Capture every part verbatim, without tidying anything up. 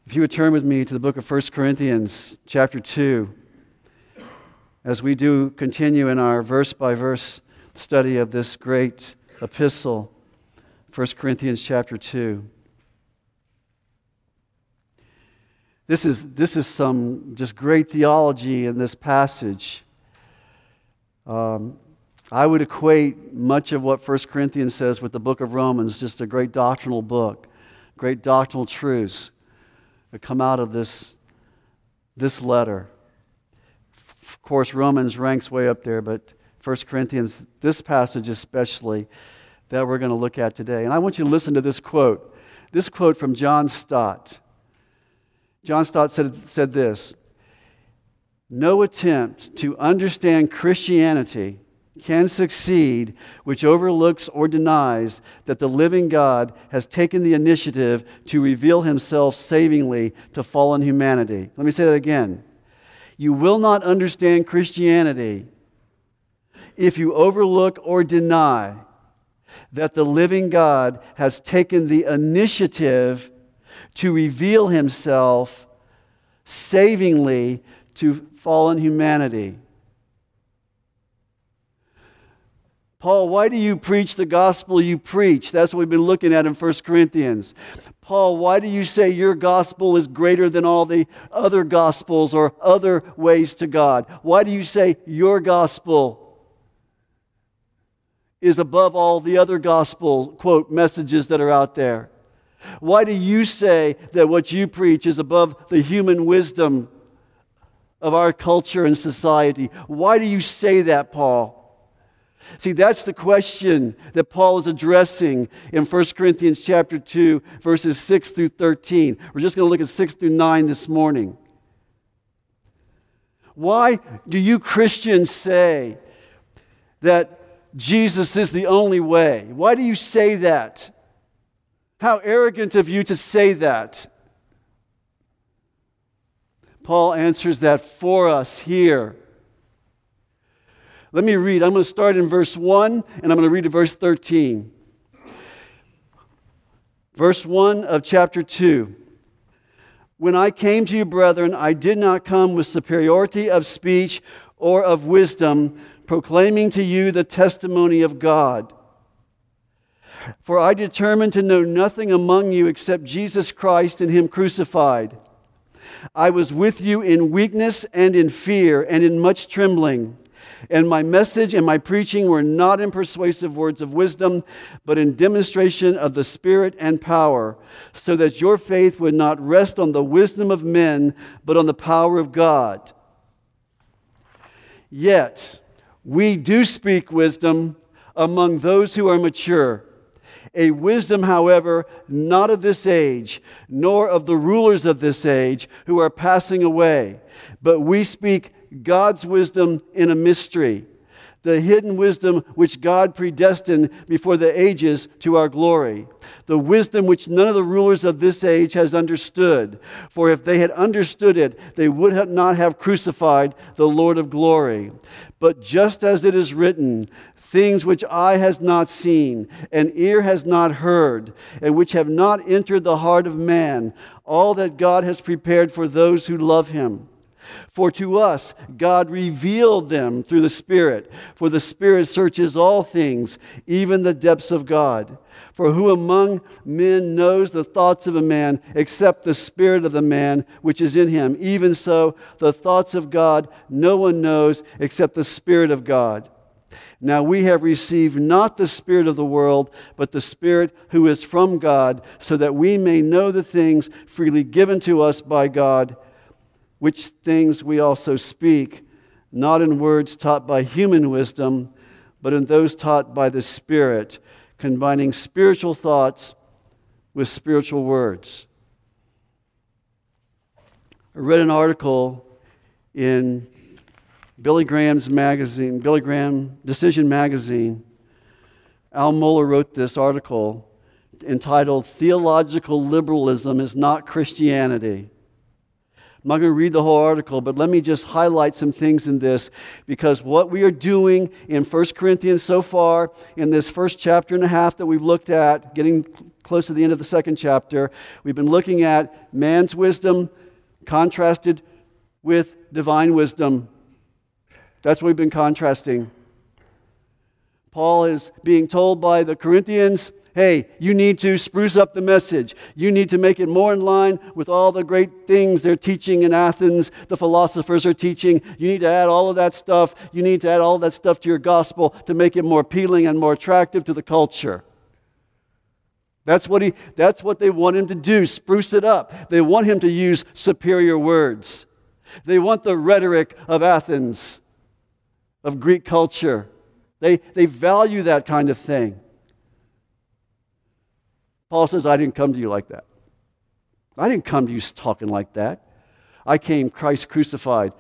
If you would turn with me to the book of First Corinthians, chapter two, as we do continue in our verse-by-verse study of this great epistle, First Corinthians chapter two. This is, this is some just great theology in this passage. Um, I would equate much of what First Corinthians says with the book of Romans, just a great doctrinal book, great doctrinal truths that come out of this, this letter. Of course, Romans ranks way up there, but First Corinthians, this passage especially, that we're going to look at today. And I want you to listen to this quote. This quote from John Stott. John Stott said, said this: "No attempt to understand Christianity can succeed which overlooks or denies that the living God has taken the initiative to reveal himself savingly to fallen humanity." Let me say that again. You will not understand Christianity if you overlook or deny that the living God has taken the initiative to reveal himself savingly to fallen humanity. Paul, why do you preach the gospel you preach? That's what we've been looking at in First Corinthians. Paul, why do you say your gospel is greater than all the other gospels or other ways to God? Why do you say your gospel is above all the other gospel, quote, messages that are out there? Why do you say that what you preach is above the human wisdom of our culture and society? Why do you say that, Paul? See, that's the question that Paul is addressing in First Corinthians chapter two, verses six through thirteen. We're just going to look at six through nine this morning. Why do you Christians say that Jesus is the only way? Why do you say that? How arrogant of you to say that. Paul answers that for us here. Let me read. I'm going to start in verse one, and I'm going to read to verse thirteen. Verse one of chapter two. "When I came to you, brethren, I did not come with superiority of speech or of wisdom, proclaiming to you the testimony of God. For I determined to know nothing among you except Jesus Christ and Him crucified. I was with you in weakness and in fear and in much trembling. And my message and my preaching were not in persuasive words of wisdom, but in demonstration of the Spirit and power, so that your faith would not rest on the wisdom of men, but on the power of God. Yet we do speak wisdom among those who are mature. A wisdom, however, not of this age, nor of the rulers of this age who are passing away, but we speak God's wisdom in a mystery, the hidden wisdom which God predestined before the ages to our glory, the wisdom which none of the rulers of this age has understood. For if they had understood it, they would have not have crucified the Lord of glory. But just as it is written, things which eye has not seen, and ear has not heard, and which have not entered the heart of man, all that God has prepared for those who love Him. For to us God revealed them through the Spirit, for the Spirit searches all things, even the depths of God. For who among men knows the thoughts of a man, except the spirit of the man which is in him? Even so, the thoughts of God no one knows except the Spirit of God. Now we have received not the spirit of the world, but the Spirit who is from God, so that we may know the things freely given to us by God, which things we also speak, not in words taught by human wisdom, but in those taught by the Spirit, combining spiritual thoughts with spiritual words." I read an article in Billy Graham's magazine, Billy Graham Decision magazine. Al Mohler wrote this article entitled "Theological Liberalism is Not Christianity." I'm not going to read the whole article, but let me just highlight some things in this, because what we are doing in First Corinthians so far, in this first chapter and a half that we've looked at, getting close to the end of the second chapter. We've been looking at man's wisdom contrasted with divine wisdom. That's what we've been contrasting. Paul is being told by the Corinthians, hey, you need to spruce up the message. You need to make it more in line with all the great things they're teaching in Athens, the philosophers are teaching. You need to add all of that stuff. You need to add all of that stuff to your gospel to make it more appealing and more attractive to the culture. That's what he, that's what they want him to do, spruce it up. They want him to use superior words. They want the rhetoric of Athens, of Greek culture. They, they value that kind of thing. Paul says, I didn't come to you like that. I didn't come to you talking like that. I came Christ crucified.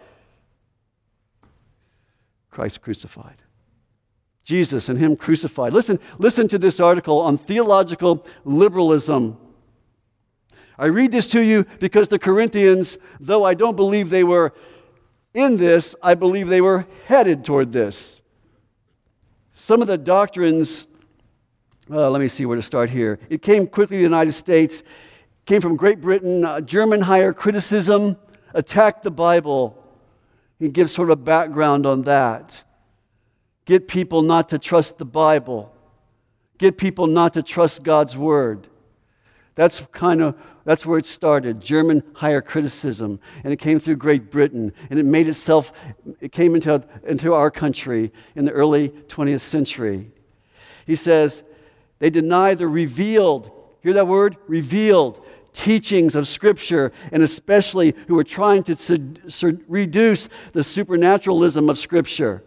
Christ crucified. Jesus and Him crucified. Listen, listen to this article on theological liberalism. I read this to you because the Corinthians, though I don't believe they were in this, I believe they were headed toward this. Some of the doctrines, uh, let me see where to start here. It came quickly to the United States, came from Great Britain. Uh, German higher criticism attacked the Bible. He gives sort of a background on that. Get people not to trust the Bible. Get people not to trust God's Word. That's kind of, that's where it started, German higher criticism. And it came through Great Britain. And it made itself, it came into, into our country in the early twentieth century. He says, they deny the revealed, hear that word? Revealed teachings of Scripture, and especially who are trying to su- su- reduce the supernaturalism of Scripture.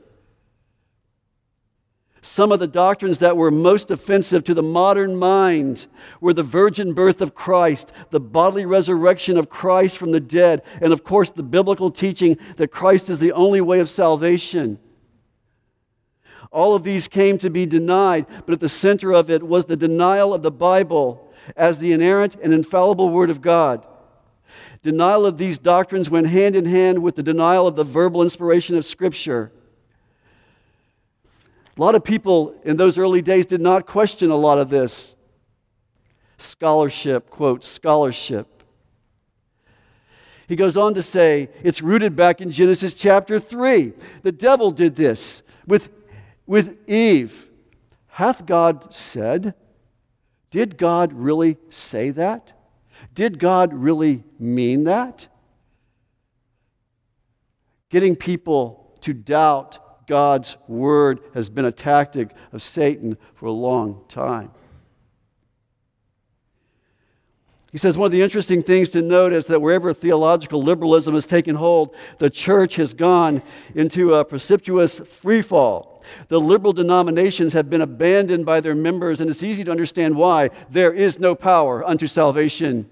Some of the doctrines that were most offensive to the modern mind were the virgin birth of Christ, the bodily resurrection of Christ from the dead, and of course the biblical teaching that Christ is the only way of salvation. All of these came to be denied, but at the center of it was the denial of the Bible as the inerrant and infallible Word of God. Denial of these doctrines went hand in hand with the denial of the verbal inspiration of Scripture. A lot of people in those early days did not question a lot of this. Scholarship, quote, scholarship. He goes on to say, it's rooted back in Genesis chapter three. The devil did this with, with Eve. Hath God said? Did God really say that? Did God really mean that? Getting people to doubt God's Word has been a tactic of Satan for a long time. He says one of the interesting things to note is that wherever theological liberalism has taken hold, the church has gone into a precipitous freefall. The liberal denominations have been abandoned by their members, and it's easy to understand why. There is no power unto salvation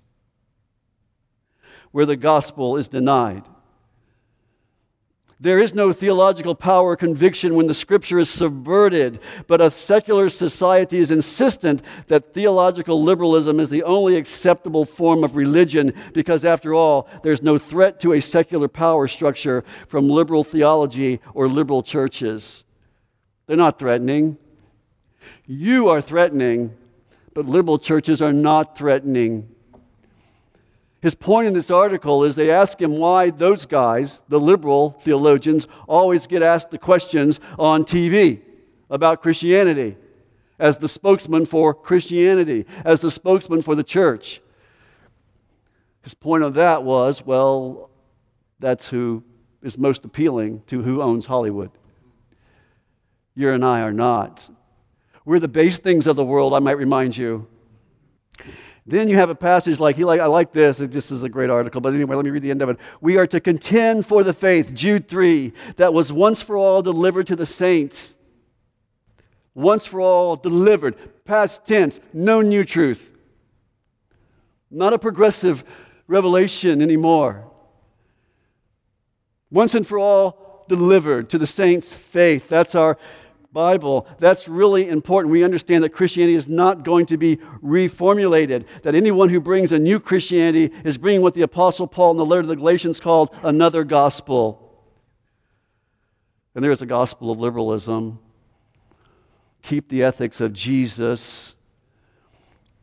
where the gospel is denied. There is no theological power or conviction when the Scripture is subverted, but a secular society is insistent that theological liberalism is the only acceptable form of religion because, after all, there's no threat to a secular power structure from liberal theology or liberal churches. They're not threatening. You are threatening, but liberal churches are not threatening. His point in this article is they ask him why those guys, the liberal theologians, always get asked the questions on T V about Christianity as the spokesman for Christianity, as the spokesman for the church. His point on that was, well, that's who is most appealing to who owns Hollywood. You and I are not. We're the base things of the world, I might remind you. Then you have a passage like, he like I like this, it just is a great article, but anyway, let me read the end of it. We are to contend for the faith, Jude three, that was once for all delivered to the saints. Once for all delivered, past tense, no new truth. Not a progressive revelation anymore. Once and for all delivered to the saints' faith. That's our Bible. That's really important. We understand that Christianity is not going to be reformulated, that anyone who brings a new Christianity is bringing what the Apostle Paul in the letter to the Galatians called another gospel. And there is a gospel of liberalism. Keep the ethics of Jesus.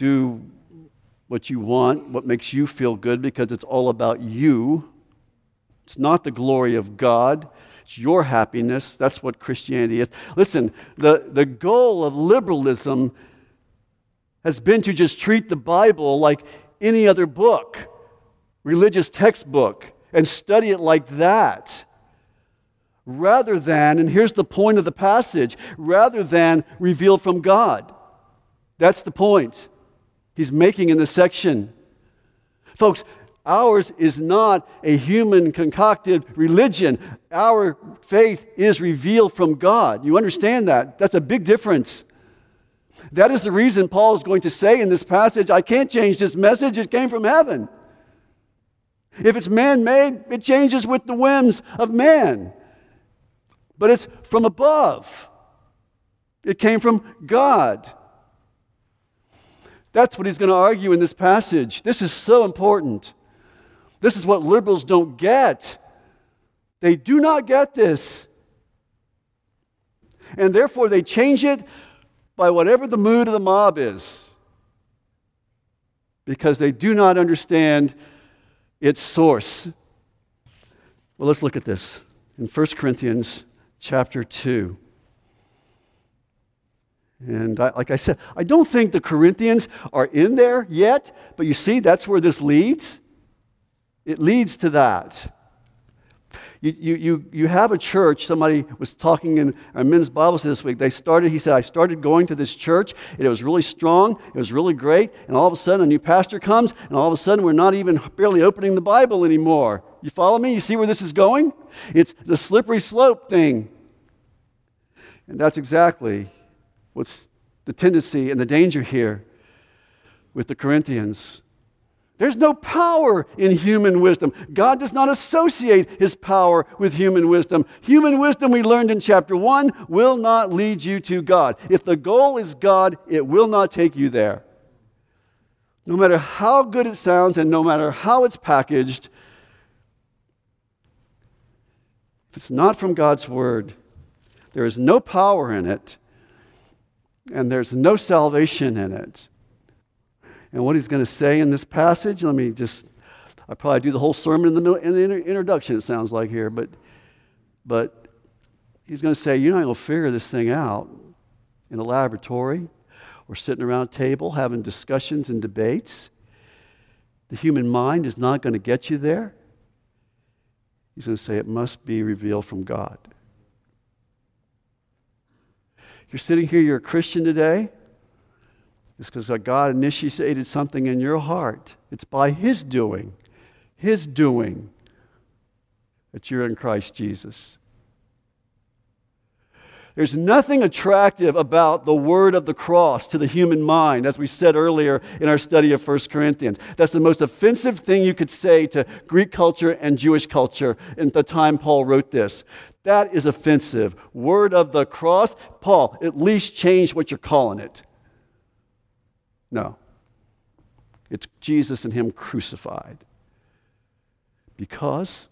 do what you want, what makes you feel good, because it's all about you. It's not the glory of God. It's your happiness. That's what Christianity is. Listen, the, the goal of liberalism has been to just treat the Bible like any other book, religious textbook, and study it like that. Rather than, and here's the point of the passage, rather than revealed from God. That's the point he's making in this section. Folks, ours is not a human concocted religion. Our faith is revealed from God. You understand that? That's a big difference. That is the reason Paul is going to say in this passage, I can't change this message. It came from heaven. If it's man-made, it changes with the whims of man. But it's from above. It came from God. That's what he's going to argue in this passage. This is so important. This is what liberals don't get. They do not get this. And therefore they change it by whatever the mood of the mob is. Because they do not understand its source. Well, let's look at this in First Corinthians chapter two. And I, like I said, I don't think the Corinthians are in there yet, but you see, that's where this leads. It leads to that. You, you, you, you have a church, somebody was talking in our men's Bible study this week. They started, he said, I started going to this church, and it was really strong, it was really great, and all of a sudden a new pastor comes, and all of a sudden we're not even barely opening the Bible anymore. You follow me? You see where this is going? It's the slippery slope thing. And that's exactly what's the tendency and the danger here with the Corinthians. There's no power in human wisdom. God does not associate his power with human wisdom. Human wisdom, we learned in chapter one, will not lead you to God. If the goal is God, it will not take you there. No matter how good it sounds and no matter how it's packaged, if it's not from God's word, there is no power in it, and there's no salvation in it. And what he's going to say in this passage, let me just, I'll probably do the whole sermon in the middle, in the introduction, it sounds like here, but, but he's going to say, you're not going to figure this thing out in a laboratory or sitting around a table having discussions and debates. The human mind is not going to get you there. He's going to say it must be revealed from God. You're sitting here, you're a Christian today, it's because God initiated something in your heart. It's by his doing, his doing, that you're in Christ Jesus. There's nothing attractive about the word of the cross to the human mind, as we said earlier in our study of First Corinthians. That's the most offensive thing you could say to Greek culture and Jewish culture at the time Paul wrote this. That is offensive. Word of the cross. Paul, at least change what you're calling it. No. It's Jesus and him crucified. Because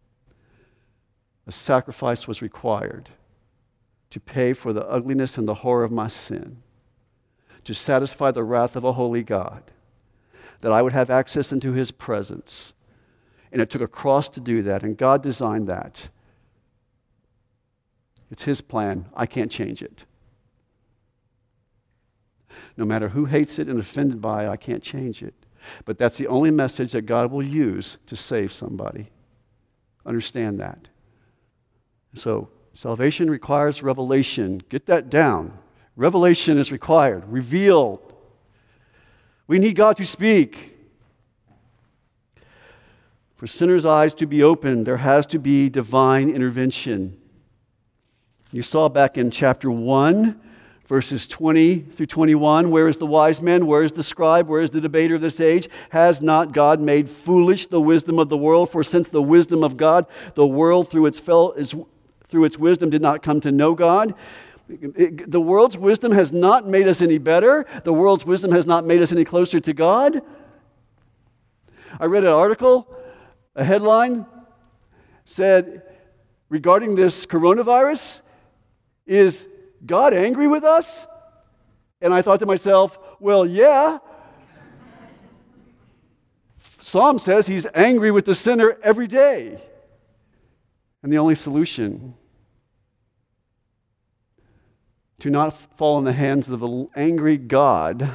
a sacrifice was required to pay for the ugliness and the horror of my sin, to satisfy the wrath of a holy God, that I would have access into his presence. And it took a cross to do that, and God designed that. It's his plan. I can't change it. No matter who hates it and offended by it, I can't change it. But that's the only message that God will use to save somebody. Understand that. So, salvation requires revelation. Get that down. Revelation is required. Revealed. We need God to speak. For sinners' eyes to be opened, there has to be divine intervention. You saw back in chapter one, verses twenty through twenty-one, where is the wise man? Where is the scribe? Where is the debater of this age? Has not God made foolish the wisdom of the world? For since the wisdom of God, the world through its, fel- is, through its wisdom did not come to know God. It, the world's wisdom has not made us any better. The world's wisdom has not made us any closer to God. I read an article, a headline said, regarding this coronavirus, is God angry with us? And I thought to myself, well, yeah, Psalm says he's angry with the sinner every day. And the only solution to not fall in the hands of an angry God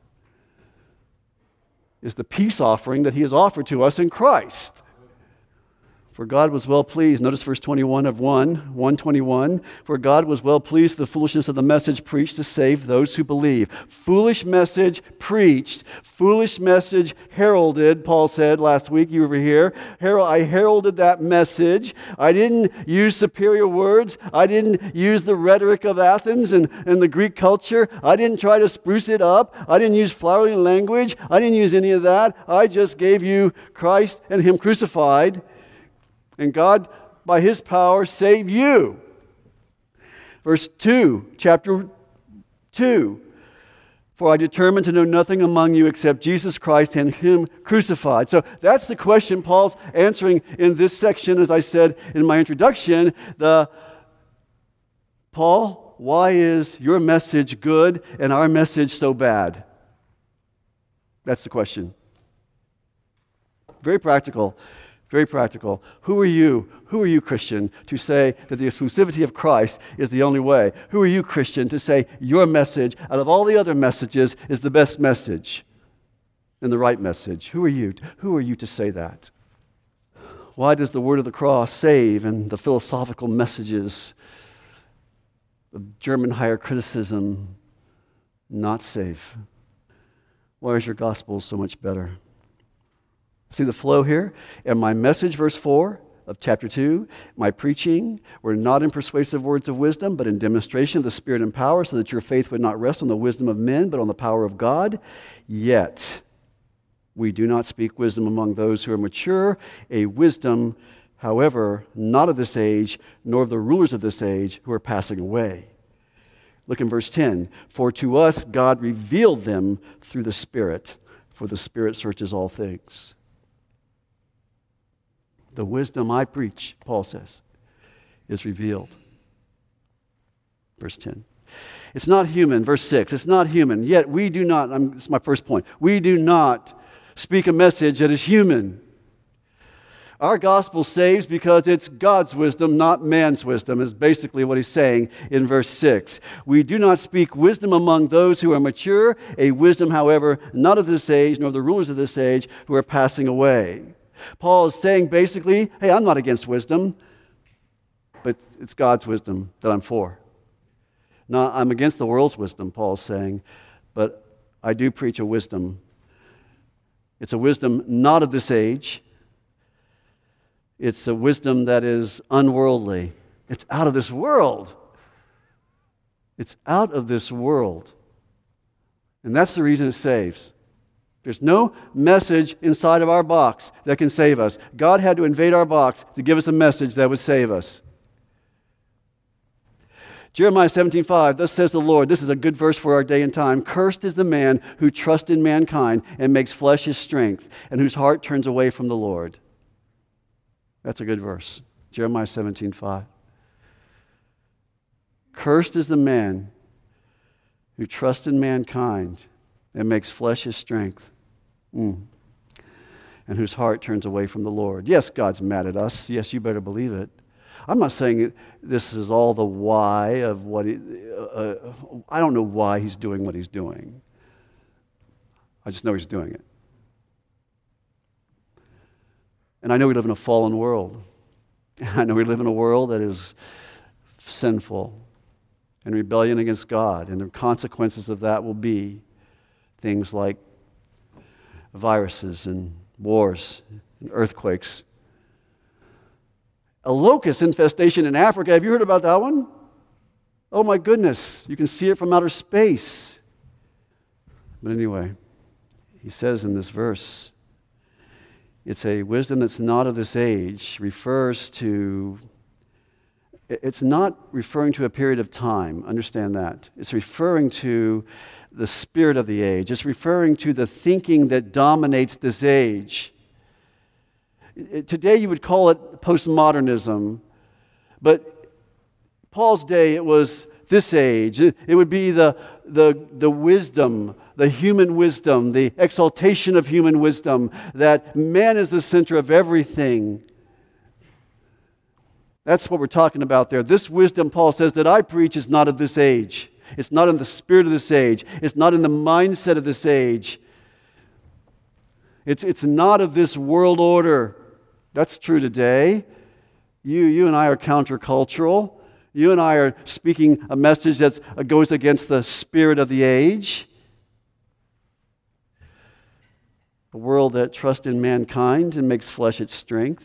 is the peace offering that he has offered to us in Christ. For God was well pleased, notice verse twenty-one of one, one twenty-one, for God was well pleased with the foolishness of the message preached to save those who believe. Foolish message preached, foolish message heralded, Paul said last week, you were here. Herald, I heralded that message. I didn't use superior words. I didn't use the rhetoric of Athens and, and the Greek culture. I didn't try to spruce it up. I didn't use flowery language. I didn't use any of that. I just gave you Christ and Him crucified. And God, by His power, saved you. Verse two, chapter two. For I determined to know nothing among you except Jesus Christ and Him crucified. So that's the question Paul's answering in this section, as I said in my introduction. The Paul, why is your message good and our message so bad? That's the question. Very practical. Very practical. Who are you, who are you, Christian, to say that the exclusivity of Christ is the only way? Who are you, Christian, to say your message, out of all the other messages, is the best message and the right message? Who are you? Who are you to say that? Why does the word of the cross save and the philosophical messages of German higher criticism not save? Why is your gospel so much better? See the flow here? And my message, verse four of chapter two, my preaching were not in persuasive words of wisdom, but in demonstration of the Spirit and power, so that your faith would not rest on the wisdom of men, but on the power of God. Yet we do not speak wisdom among those who are mature, a wisdom, however, not of this age, nor of the rulers of this age who are passing away. Look in verse ten. For to us God revealed them through the Spirit, for the Spirit searches all things. The wisdom I preach, Paul says, is revealed. Verse ten. It's not human. Verse six. It's not human. Yet we do not, I'm, this is my first point, we do not speak a message that is human. Our gospel saves because it's God's wisdom, not man's wisdom, is basically what he's saying in verse six. We do not speak wisdom among those who are mature, a wisdom, however, not of this age, nor the rulers of this age who are passing away. Paul is saying basically, hey, I'm not against wisdom, but it's God's wisdom that I'm for. Now, I'm against the world's wisdom, Paul is saying, but I do preach a wisdom. It's a wisdom not of this age. It's a wisdom that is unworldly. It's out of this world. It's out of this world. And that's the reason it saves. There's no message inside of our box that can save us. God had to invade our box to give us a message that would save us. Jeremiah seventeen five, thus says the Lord, this is a good verse for our day and time. Cursed is the man who trusts in mankind and makes flesh his strength, and whose heart turns away from the Lord. That's a good verse. Jeremiah seventeen five. Cursed is the man who trusts in mankind and makes flesh his strength. Mm. And whose heart turns away from the Lord. Yes, God's mad at us. Yes, you better believe it. I'm not saying this is all the why of what he, uh, uh, I don't know why he's doing what he's doing. I just know he's doing it. And I know we live in a fallen world. I know we live in a world that is sinful and rebellion against God. And the consequences of that will be things like viruses and wars and earthquakes. A locust infestation in Africa. Have you heard about that one? Oh my goodness. You can see it from outer space. But anyway, he says in this verse, it's a wisdom that's not of this age, refers to, it's not referring to a period of time. Understand that. It's referring to the spirit of the age. It's referring to the thinking that dominates this age. Today you would call it postmodernism, but Paul's day it was this age. It, it would be the, the, the wisdom, the human wisdom, the exaltation of human wisdom, that man is the center of everything. That's what we're talking about there. This wisdom, Paul says, that I preach is not of this age. It's not in the spirit of this age. It's not in the mindset of this age. It's, it's not of this world order. That's true today. You, you and I are countercultural. You and I are speaking a message that goes against the spirit of the age. A world that trusts in mankind and makes flesh its strength.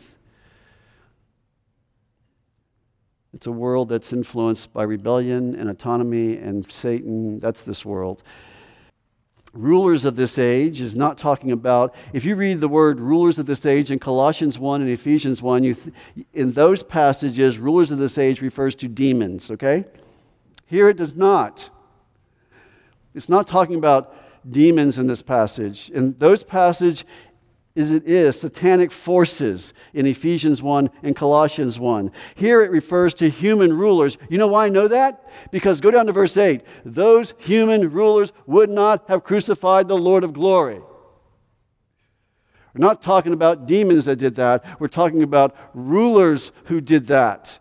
It's a world that's influenced by rebellion and autonomy and Satan. That's this world. Rulers of this age is not talking about, if you read the word rulers of this age in Colossians one and Ephesians one, you th- in those passages, rulers of this age refers to demons, okay? Here it does not. It's not talking about demons in this passage. In those passages, is it is satanic forces in Ephesians one and Colossians one. Here it refers to human rulers. You know why I know that? Because go down to verse eight. Those human rulers would not have crucified the Lord of glory. We're not talking about demons that did that. We're talking about rulers who did that.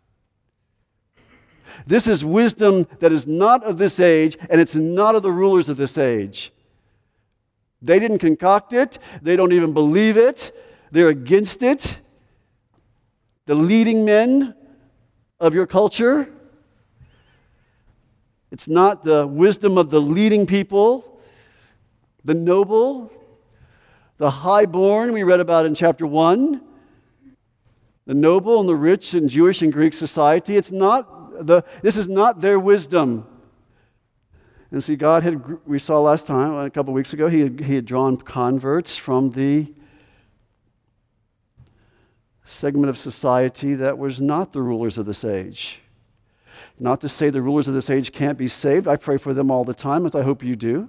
This is wisdom that is not of this age, and it's not of the rulers of this age. They didn't concoct it. They don't even believe it. They're against it. The leading men of your culture. It's not the wisdom of the leading people, the noble, the highborn we read about in chapter one, the noble and the rich in Jewish and Greek society. It's not the. This is not their wisdom. And see, God had, we saw last time, a couple of weeks ago, he had, he had drawn converts from the segment of society that was not the rulers of this age. Not to say the rulers of this age can't be saved. I pray for them all the time, as I hope you do.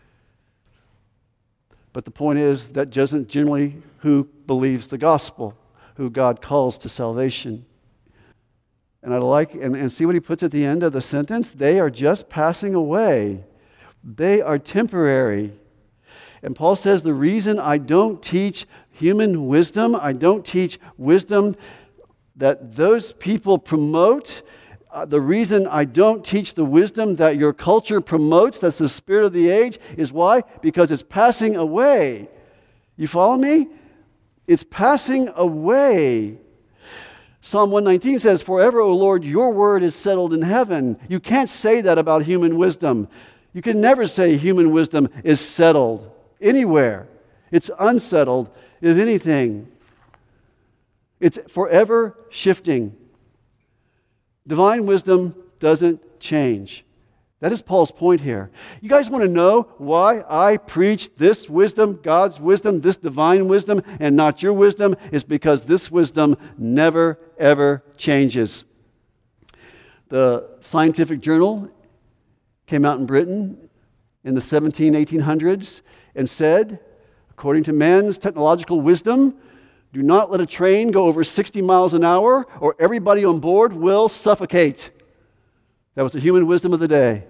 But the point is, that isn't generally who believes the gospel, who God calls to salvation. And I like, and, and see what he puts at the end of the sentence? They are just passing away. They are temporary. And Paul says the reason I don't teach human wisdom, I don't teach wisdom that those people promote, uh, the reason I don't teach the wisdom that your culture promotes, that's the spirit of the age, is why? Because it's passing away. You follow me? It's passing away. Psalm one nineteen says, "Forever, O Lord, your word is settled in heaven." You can't say that about human wisdom. You can never say human wisdom is settled anywhere. It's unsettled, if anything. It's forever shifting. Divine wisdom doesn't change. That is Paul's point here. You guys want to know why I preach this wisdom, God's wisdom, this divine wisdom, and not your wisdom? It's because this wisdom never, ever changes. The Scientific Journal came out in Britain in the seventeen, eighteen hundreds and said, according to man's technological wisdom, do not let a train go over sixty miles an hour or everybody on board will suffocate. That was the human wisdom of the day.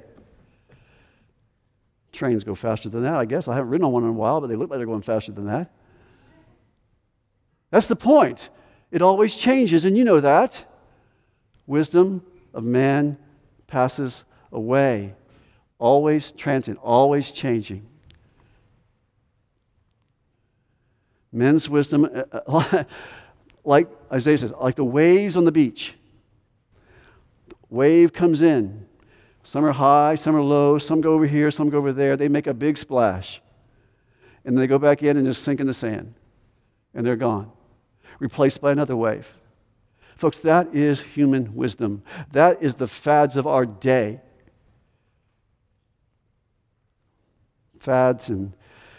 Trains go faster than that, I guess. I haven't ridden on one in a while, but they look like they're going faster than that. That's the point. It always changes, and you know that. Wisdom of man passes away. Always transient, always changing. Men's wisdom, like Isaiah says, like the waves on the beach. Wave comes in. Some are high, some are low, some go over here, some go over there. They make a big splash. And then they go back in and just sink in the sand. And they're gone. Replaced by another wave. Folks, that is human wisdom. That is the fads of our day. Fads and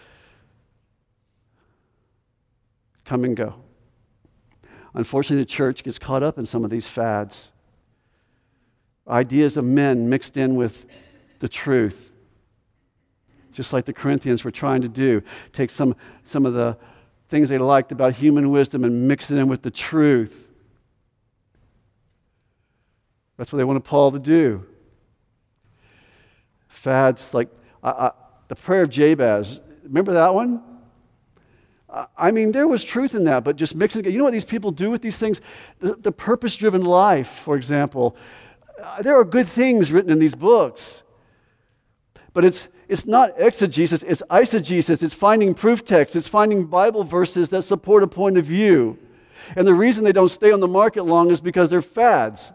come and go. Unfortunately, the church gets caught up in some of these fads. Ideas of men mixed in with the truth. Just like the Corinthians were trying to do. Take some, some of the things they liked about human wisdom and mix it in with the truth. That's what they wanted Paul to do. Fads like I, I, the prayer of Jabez. Remember that one? I, I mean, there was truth in that, but just mixing it. You know what these people do with these things? The, the purpose-driven life, for example. Uh, there are good things written in these books. But it's it's not exegesis, it's eisegesis. It's finding proof texts. It's finding Bible verses that support a point of view. And the reason they don't stay on the market long is because they're fads.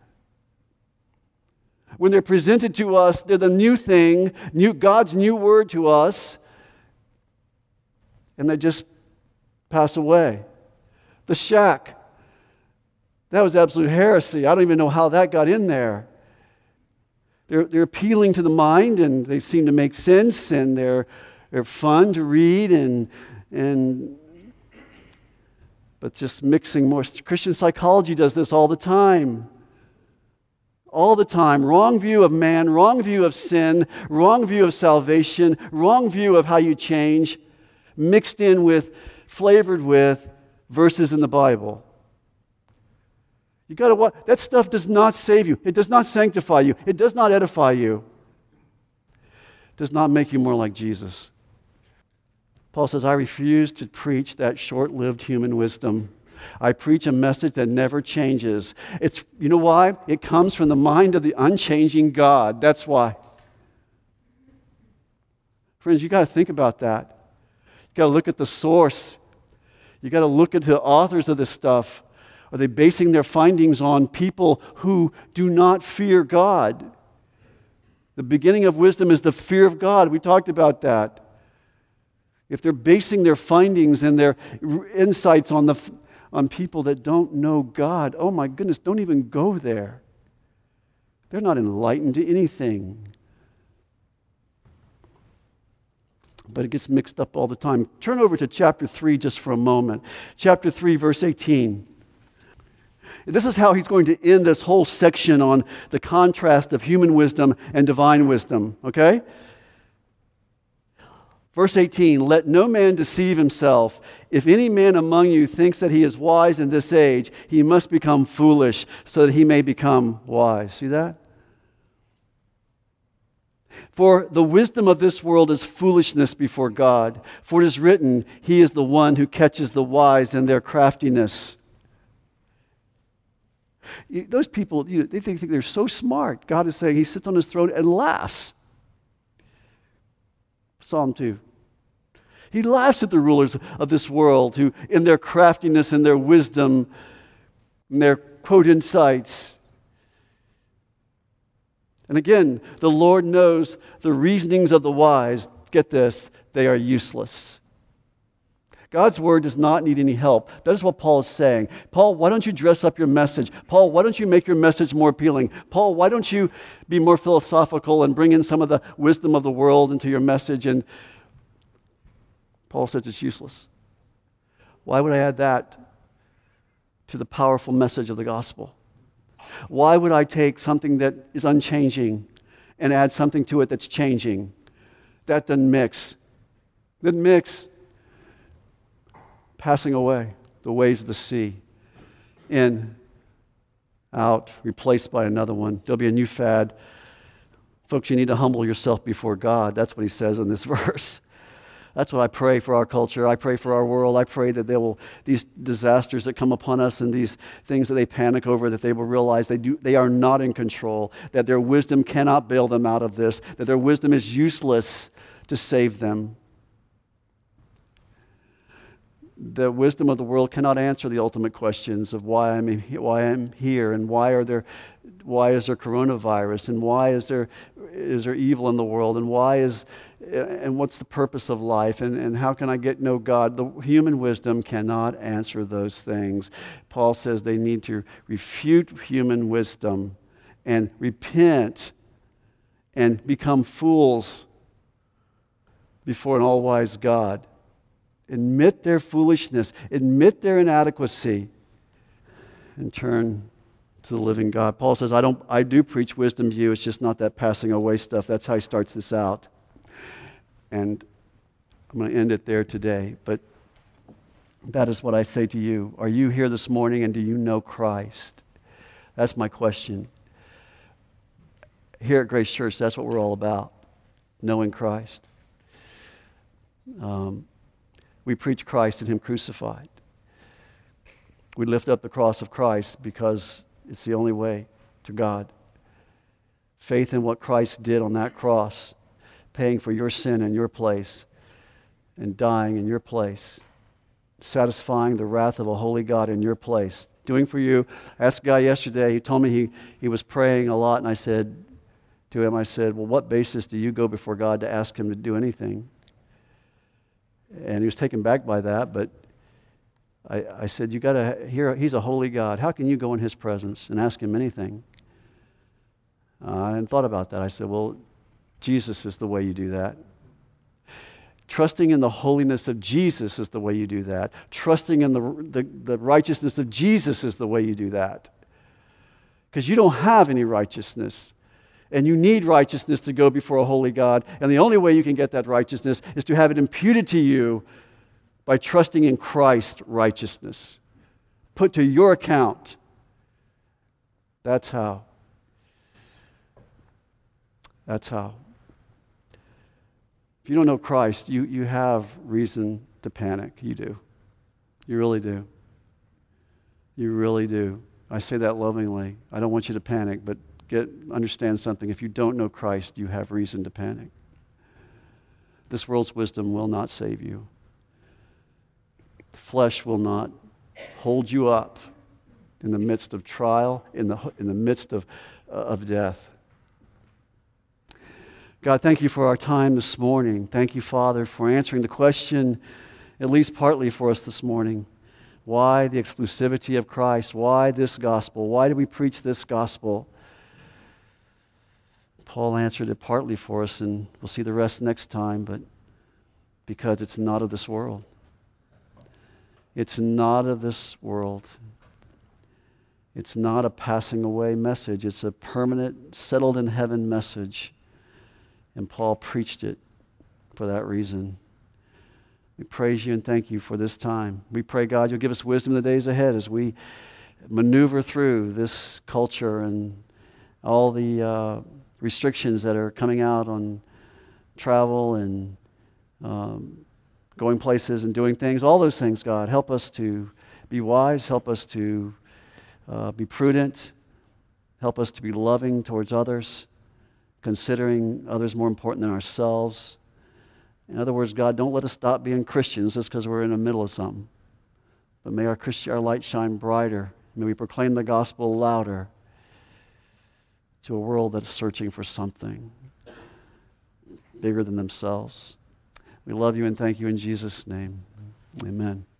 When they're presented to us, they're the new thing, new God's new word to us, and they just pass away. The shack, that was absolute heresy. I don't even know how that got in there. They're, they're appealing to the mind, and they seem to make sense, and they're, they're fun to read, and, and but just mixing more. Christian psychology does this all the time. All the time. Wrong view of man, wrong view of sin, wrong view of salvation, wrong view of how you change, mixed in with, flavored with verses in the Bible. You got to watch. That stuff does not save you. It does not sanctify you. It does not edify you. It does not make you more like Jesus. Paul says, I refuse to preach that short-lived human wisdom. I preach a message that never changes. It's, you know why? It comes from the mind of the unchanging God. That's why. Friends, you got to think about that. You got to look at the source. You got to look at the authors of this stuff. Are they basing their findings on people who do not fear God? The beginning of wisdom is the fear of God. We talked about that. If they're basing their findings and their insights on the on people that don't know God, oh my goodness, don't even go there. They're not enlightened to anything. But it gets mixed up all the time. Turn over to chapter three just for a moment. Chapter three, verse eighteen. This is how he's going to end this whole section on the contrast of human wisdom and divine wisdom, okay? Verse eighteen, let no man deceive himself. If any man among you thinks that he is wise in this age, he must become foolish so that he may become wise. See that? For the wisdom of this world is foolishness before God. For it is written, he is the one who catches the wise in their craftiness. Those people, you know, they think they're so smart. God is saying he sits on his throne and laughs. Psalm two. He laughs at the rulers of this world who, in their craftiness and their wisdom, and their quote insights. And again, the Lord knows the reasonings of the wise. Get this, they are useless. God's word does not need any help. That is what Paul is saying. Paul, why don't you dress up your message? Paul, why don't you make your message more appealing? Paul, why don't you be more philosophical and bring in some of the wisdom of the world into your message? And Paul says it's useless. Why would I add that to the powerful message of the gospel? Why would I take something that is unchanging and add something to it that's changing? That doesn't mix. Doesn't mix. Passing away, the waves of the sea. In, out, replaced by another one. There'll be a new fad. Folks, you need to humble yourself before God. That's what he says in this verse. That's what I pray for our culture. I pray for our world. I pray that they will, these disasters that come upon us and these things that they panic over, that they will realize they do, they are not in control, that their wisdom cannot bail them out of this, that their wisdom is useless to save them. The wisdom of the world cannot answer the ultimate questions of why I'm why I'm here and why are there why is there coronavirus and why is there is there evil in the world and why is and what's the purpose of life and, and how can I get know God? The human wisdom cannot answer those things. Paul says they need to refute human wisdom and repent and become fools before an all-wise God. Admit their foolishness, admit their inadequacy, and turn to the living God. Paul says, I don't I do preach wisdom to you, it's just not that passing away stuff. That's how he starts this out. And I'm going to end it there today, but that is what I say to you. Are you here this morning and do you know Christ? That's my question. Here at Grace Church, that's what we're all about. knowing Christ. Um, we preach Christ and Him crucified. We lift up the cross of Christ because it's the only way to God. Faith in what Christ did on that cross, paying for your sin in your place and dying in your place, satisfying the wrath of a holy God in your place, doing for you. I asked a guy yesterday, he told me he, he was praying a lot, and I said to him, I said, well, what basis do you go before God to ask Him to do anything? And he was taken back by that, but I, I said, you got to hear, He's a holy God. How can you go in His presence and ask Him anything? Uh, I hadn't thought about that. I said, well, Jesus is the way you do that. Trusting in the holiness of Jesus is the way you do that. Trusting in the, the, the righteousness of Jesus is the way you do that. Because you don't have any righteousness. And you need righteousness to go before a holy God. And the only way you can get that righteousness is to have it imputed to you by trusting in Christ's righteousness. Put to your account. That's how. That's how. If you don't know Christ, you, you have reason to panic. You do. You really do. You really do. I say that lovingly. I don't want you to panic, but get understand something. If you don't know Christ, you have reason to panic. This world's wisdom will not save you. The flesh will not hold you up in the midst of trial, in the, in the midst of, uh, of death. God, thank you for our time this morning. Thank you, Father, for answering the question, at least partly for us this morning. Why the exclusivity of Christ? Why this gospel? Why do we preach this gospel? Paul answered it partly for us, and we'll see the rest next time, but because it's not of this world. It's not of this world. It's not a passing away message. It's a permanent, settled in heaven message. And Paul preached it for that reason. We praise you and thank you for this time. We pray, God, you'll give us wisdom in the days ahead as we maneuver through this culture and all the uh, restrictions that are coming out on travel and um, going places and doing things. All those things, God, help us to be wise. Help us to uh, be prudent. Help us to be loving towards others, considering others more important than ourselves. In other words, God, don't let us stop being Christians just because we're in the middle of something. But may our, Christi- our light shine brighter. May we proclaim the gospel louder to a world that is searching for something bigger than themselves. We love you and thank you in Jesus' name. Amen.